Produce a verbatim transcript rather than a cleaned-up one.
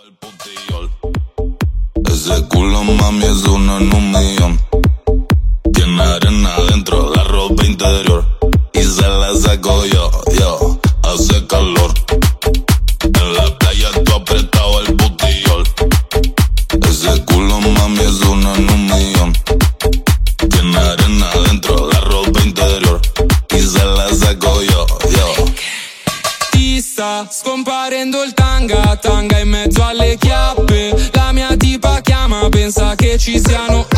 Ese culo, mami, es uno en un millón. Tiene arena adentro, la ropa interior. Y se la saco yo, yo. Hace calor. En la playa tú apretado el botellón. Ese culo, mami, es uno en un millón. Tiene arena adentro, la ropa interior. Y se la saco yo, yo. Ti sta scomparendo il tanga, tanga in mezzo alle chiappe. La mia tipa chiama, pensa che ci siano